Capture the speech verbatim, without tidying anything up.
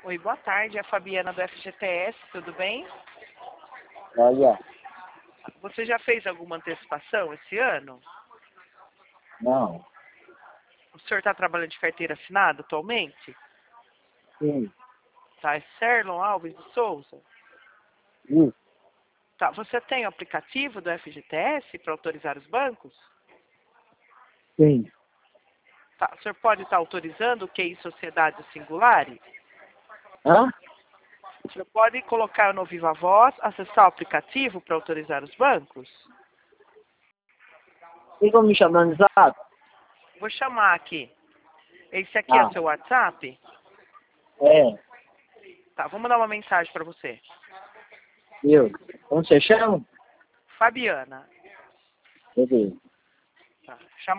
Oi, boa tarde. É a Fabiana do F G T S, tudo bem? Olha, Você já fez alguma antecipação esse ano? não, O senhor está trabalhando de carteira assinada atualmente? sim, Tá, é Serlon Alves de Souza? isso, Tá, você tem o aplicativo do F G T S para autorizar os bancos? sim. Tá, o senhor pode estar autorizando o Q I Sociedade Singular? Hã? O senhor pode colocar no Viva Voz, acessar o aplicativo para autorizar os bancos? Tem como me chamar no zap? Vou chamar aqui. Esse aqui é Ah, seu WhatsApp? é, Tá, vou mandar uma mensagem para você. eu. Como você chama? Fabiana. Beleza. Tá, chama